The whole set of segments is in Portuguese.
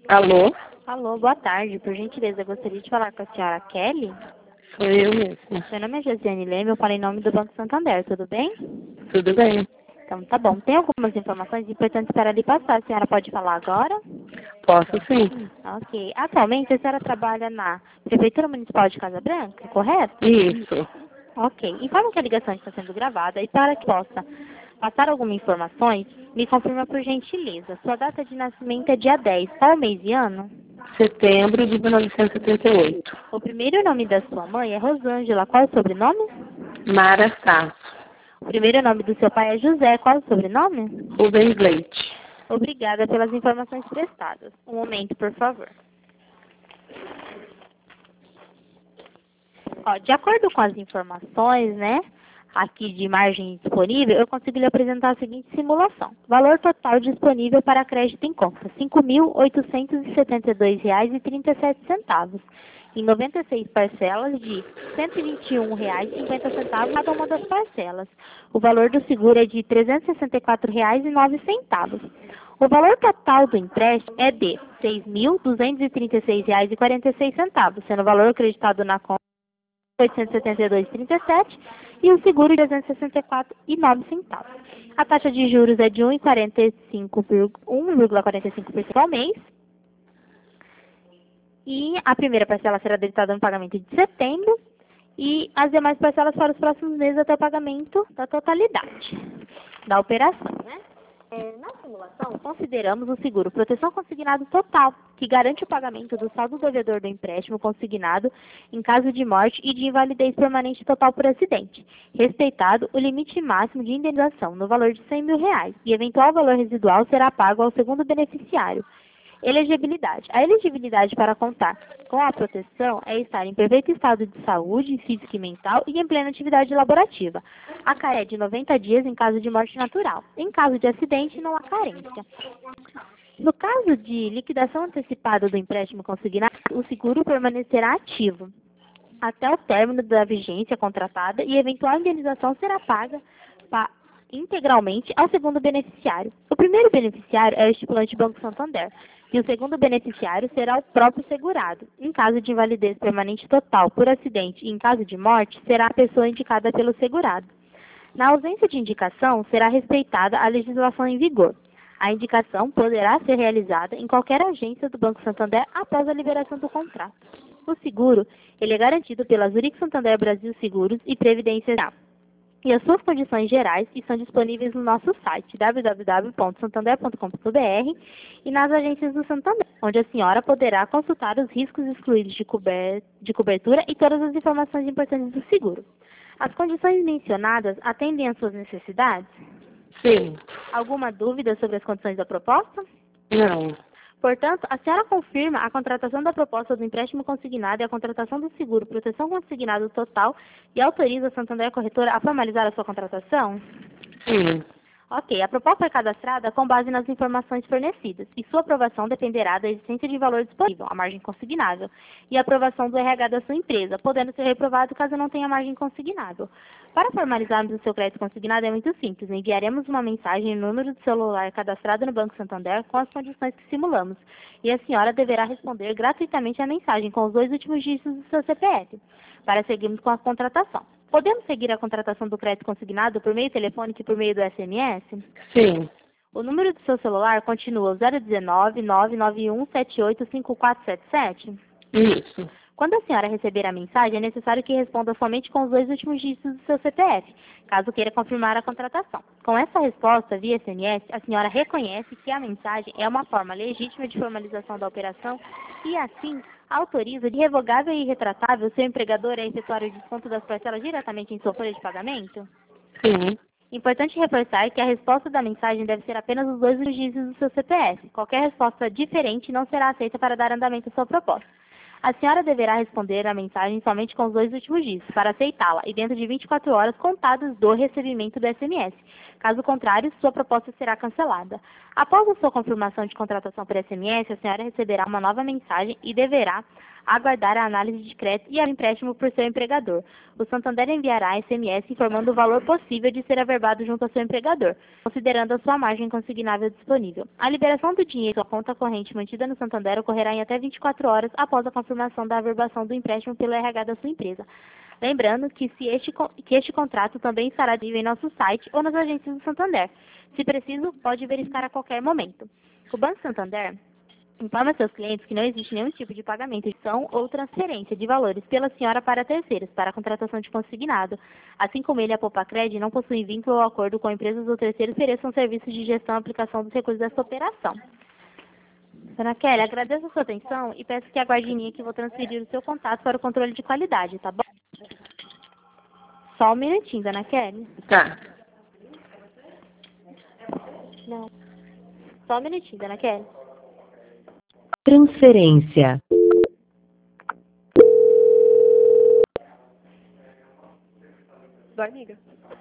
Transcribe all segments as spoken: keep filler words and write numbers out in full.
Alô? Alô, boa tarde. Por gentileza, eu gostaria de falar com a senhora Kelly. Sou eu mesma. Meu nome é Josiane Leme, eu falo em nome do Banco Santander, tudo bem? Tudo bem? Então, tá bom. Tem algumas informações importantes para lhe passar. A senhora pode falar agora? Posso sim. Ok. Atualmente, a senhora trabalha na Prefeitura Municipal de Casa Branca, correto? Isso. Ok. Informo que a ligação está sendo gravada e para que possa passar algumas informações, me confirma por gentileza. Sua data de nascimento é dia dez. Qual mês e ano? Setembro de mil novecentos e setenta e oito. O primeiro nome da sua mãe é Rosângela. Qual o sobrenome? Mara Sasso. O primeiro nome do seu pai é José. Qual o sobrenome? Rubens Leite. Obrigada pelas informações prestadas. Um momento, por favor. Ó, de acordo com as informações, né, aqui de margem disponível, eu consigo lhe apresentar a seguinte simulação. Valor total disponível para crédito em conta, cinco mil oitocentos e setenta e dois reais e trinta e sete centavos, em noventa e seis parcelas de cento e vinte e um reais e cinquenta centavos cada uma das parcelas. O valor do seguro é de trezentos e sessenta e quatro reais e nove centavos. O valor total do empréstimo é de seis mil duzentos e trinta e seis reais e quarenta e seis centavos, sendo o valor acreditado na conta oitocentos e setenta e dois reais e trinta e sete centavos e o seguro de trezentos e sessenta e quatro reais e nove centavos. A taxa de juros é de um vírgula quarenta e cinco por cento ao mês. E a primeira parcela será debitada no pagamento de setembro e as demais parcelas para os próximos meses até o pagamento da totalidade da operação, né? É, na simulação, consideramos o seguro proteção consignado total, que garante o pagamento do saldo devedor do empréstimo consignado em caso de morte e de invalidez permanente total por acidente, respeitado o limite máximo de indenização no valor de cem mil reais, e eventual valor residual será pago ao segundo beneficiário. Elegibilidade. A elegibilidade para contar com a proteção é estar em perfeito estado de saúde, física e mental e em plena atividade laborativa. A carência é de noventa dias em caso de morte natural. Em caso de acidente, não há carência. No caso de liquidação antecipada do empréstimo consignado, o seguro permanecerá ativo até o término da vigência contratada e eventual indenização será paga pa integralmente ao segundo beneficiário. O primeiro beneficiário é o estipulante Banco Santander, e o segundo beneficiário será o próprio segurado. Em caso de invalidez permanente total por acidente e em caso de morte, será a pessoa indicada pelo segurado. Na ausência de indicação, será respeitada a legislação em vigor. A indicação poderá ser realizada em qualquer agência do Banco Santander após a liberação do contrato. O seguro, ele é garantido pela Zurich Santander Brasil Seguros e Previdência Geral. E as suas condições gerais estão disponíveis no nosso site w w w ponto santander ponto com ponto b r e nas agências do Santander, onde a senhora poderá consultar os riscos excluídos de, cober de cobertura e todas as informações importantes do seguro. As condições mencionadas atendem às suas necessidades? Sim. Alguma dúvida sobre as condições da proposta? Não. Portanto, a senhora confirma a contratação da proposta do empréstimo consignado e a contratação do seguro proteção consignado total e autoriza a Santander Corretora a formalizar a sua contratação? Sim. Ok, a proposta é cadastrada com base nas informações fornecidas e sua aprovação dependerá da existência de valor disponível, a margem consignável, e a aprovação do R H da sua empresa, podendo ser reprovado caso não tenha margem consignável. Para formalizarmos o seu crédito consignado é muito simples, enviaremos uma mensagem no número de celular cadastrado no Banco Santander com as condições que simulamos, e a senhora deverá responder gratuitamente a mensagem com os dois últimos dígitos do seu C P F, para seguirmos com a contratação. Podemos seguir a contratação do crédito consignado por meio telefônico e por meio do S M S? Sim. O número do seu celular continua o zero um nove, nove nove um, sete oito cinco quatro sete sete? Isso. Quando a senhora receber a mensagem, é necessário que responda somente com os dois últimos dígitos do seu C P F, caso queira confirmar a contratação. Com essa resposta via S M S, a senhora reconhece que a mensagem é uma forma legítima de formalização da operação e, assim, autoriza de revogável e irretratável seu empregador a efetuar o desconto das parcelas diretamente em sua folha de pagamento? Sim. Importante reforçar que a resposta da mensagem deve ser apenas os dois dígitos do seu C P F. Qualquer resposta diferente não será aceita para dar andamento à sua proposta. A senhora deverá responder a mensagem somente com os dois últimos dígitos para aceitá-la e dentro de vinte e quatro horas contadas do recebimento do S M S. Caso contrário, sua proposta será cancelada. Após a sua confirmação de contratação por S M S, a senhora receberá uma nova mensagem e deverá aguardar a análise de crédito e o empréstimo por seu empregador. O Santander enviará S M S informando o valor possível de ser averbado junto ao seu empregador, considerando a sua margem consignável disponível. A liberação do dinheiro em sua conta corrente mantida no Santander ocorrerá em até vinte e quatro horas após a confirmação da averbação do empréstimo pelo R H da sua empresa. Lembrando que, se este, que este contrato também estará disponível em nosso site ou nas agências do Santander. Se preciso, pode verificar a qualquer momento. O Banco Santander informa seus clientes que não existe nenhum tipo de pagamento, gestão ou transferência de valores pela senhora para terceiros, para a contratação de consignado. Assim como ele, a Popacred, não possui vínculo ou acordo com empresas ou terceiros que ofereçam serviços de gestão e aplicação dos recursos dessa operação. Dona Kelly, agradeço a sua atenção e peço que aguarde em linha que vou transferir o seu contato para o controle de qualidade, tá bom? Só um minutinho, Dona Kelly. Tá. Não. Só um minutinho, Dona Kelly. Transferência. Boa, amiga.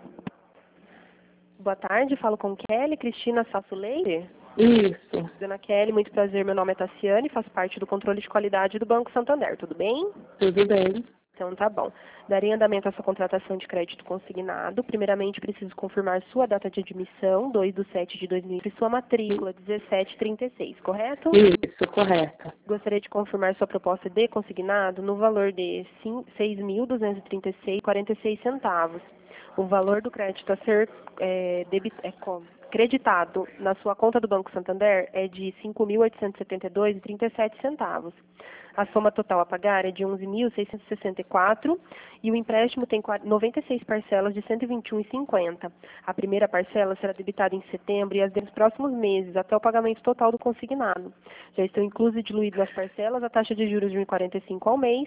Boa tarde, falo com Kelly, Cristina Sasso Leite. Isso. Dona Kelly, muito prazer, meu nome é Tassiane, faço parte do controle de qualidade do Banco Santander, tudo bem? Tudo bem. Então tá bom. Darei andamento à sua contratação de crédito consignado. Primeiramente, preciso confirmar sua data de admissão, dois de sete de dois mil e vinte, e sua matrícula, dezessete trinta e seis, correto? Isso, correto. Gostaria de confirmar sua proposta de consignado no valor de seis mil duzentos e trinta e seis reais e quarenta e seis centavos. O valor do crédito a ser é, debit, é, creditado na sua conta do Banco Santander é de cinco mil oitocentos e setenta e dois reais e trinta e sete centavos. A soma total a pagar é de onze mil seiscentos e sessenta e quatro reais e o empréstimo tem noventa e seis parcelas de cento e vinte e um reais e cinquenta centavos. A primeira parcela será debitada em setembro e as dos próximos meses, até o pagamento total do consignado. Já estão inclusos e diluídos nas parcelas a taxa de juros de um vírgula quarenta e cinco ao mês,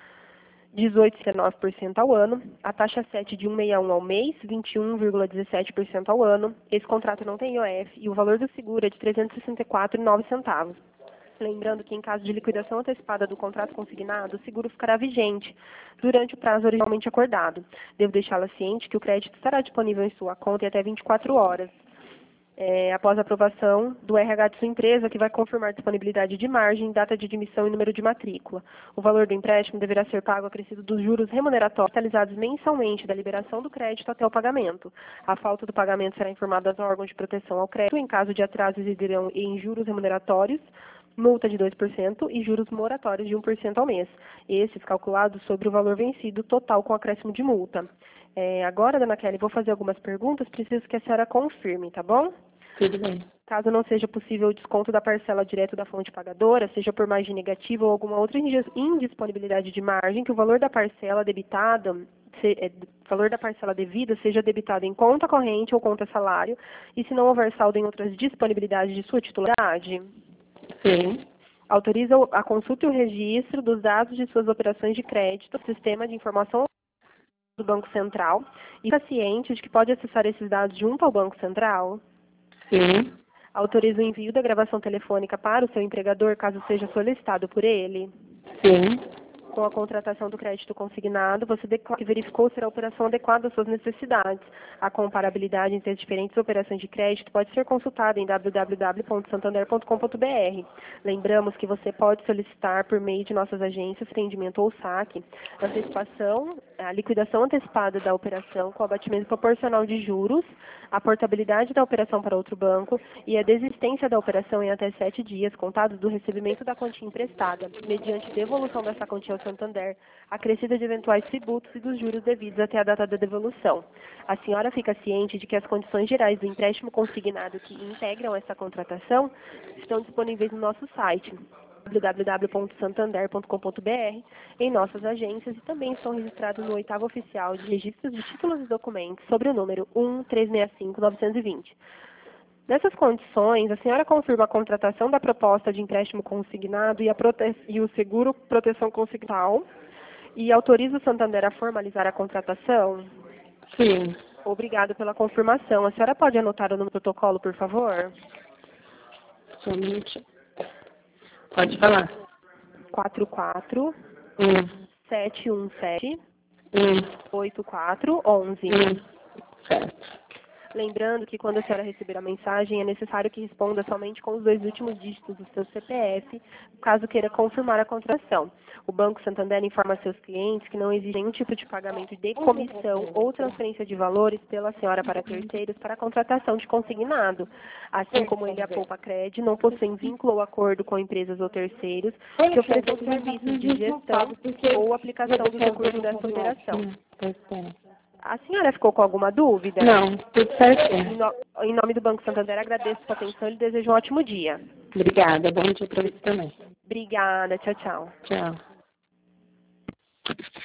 dezoito vírgula nove por cento ao ano, a taxa sete de um vírgula sessenta e um ao mês, vinte e um vírgula dezessete por cento ao ano. Esse contrato não tem I O F e o valor do seguro é de trezentos e sessenta e quatro reais e nove centavos. Lembrando que, em caso de liquidação antecipada do contrato consignado, o seguro ficará vigente durante o prazo originalmente acordado. Devo deixá-la ciente que o crédito estará disponível em sua conta em até vinte e quatro horas, é, após a aprovação do R H de sua empresa, que vai confirmar disponibilidade de margem, data de admissão e número de matrícula. O valor do empréstimo deverá ser pago acrescido dos juros remuneratórios realizados mensalmente da liberação do crédito até o pagamento. A falta do pagamento será informada aos órgãos de proteção ao crédito. Em caso de atraso, existirão em juros remuneratórios multa de dois por cento e juros moratórios de um por cento ao mês. Esses calculados sobre o valor vencido total com acréscimo de multa. É, agora, Dona Kelly, vou fazer algumas perguntas, preciso que a senhora confirme, tá bom? Tudo bem. Caso não seja possível o desconto da parcela direto da fonte pagadora, seja por margem negativa ou alguma outra indisponibilidade de margem, que o valor da parcela debitada, se, é, valor da parcela devida seja debitado em conta corrente ou conta salário, e se não houver saldo em outras disponibilidades de sua titularidade. Sim. Autoriza a consulta e o registro dos dados de suas operações de crédito no sistema de informação do Banco Central e está ciente de que pode acessar esses dados junto ao Banco Central. Sim. Autoriza o envio da gravação telefônica para o seu empregador, caso seja solicitado por ele. Sim. Com a contratação do crédito consignado, você declara que verificou ser a operação adequada às suas necessidades. A comparabilidade entre as diferentes operações de crédito pode ser consultada em w w w ponto santander ponto com ponto b r. Lembramos que você pode solicitar, por meio de nossas agências, rendimento ou saque, a antecipação, a liquidação antecipada da operação com abatimento proporcional de juros, a portabilidade da operação para outro banco e a desistência da operação em até sete dias, contados do recebimento da quantia emprestada, mediante devolução dessa quantia ao Santander, acrescida de eventuais tributos e dos juros devidos até a data da devolução. A senhora fica ciente de que as condições gerais do empréstimo consignado que integram essa contratação estão disponíveis no nosso site, w w w ponto santander ponto com ponto b r, em nossas agências, e também estão registrados no oitavo oficial de registros de títulos e documentos sobre o número um três seis cinco nove dois zero. Nessas condições, a senhora confirma a contratação da proposta de empréstimo consignado e, a prote... e o seguro proteção consignal e autoriza o Santander a formalizar a contratação? Sim. Obrigado pela confirmação. A senhora pode anotar o número do protocolo, por favor? Só um minutinho. Pode falar. quatro quatro Um. sete um sete Um. oito quatro um um. Um. Certo. Lembrando que quando a senhora receber a mensagem, é necessário que responda somente com os dois últimos dígitos do seu C P F, caso queira confirmar a contratação. O Banco Santander informa seus clientes que não exige nenhum tipo de pagamento de comissão ou transferência de valores pela senhora para terceiros para a contratação de consignado. Assim como ele, a Poupa Cred, não possui vínculo ou acordo com empresas ou terceiros que ofereçam serviços de gestão ou aplicação do recurso dessa operação. A senhora ficou com alguma dúvida? Não, tudo certinho. Em, no, em nome do Banco Santander, agradeço a sua atenção e lhe desejo um ótimo dia. Obrigada. Bom dia para você também. Obrigada. Tchau, tchau. Tchau.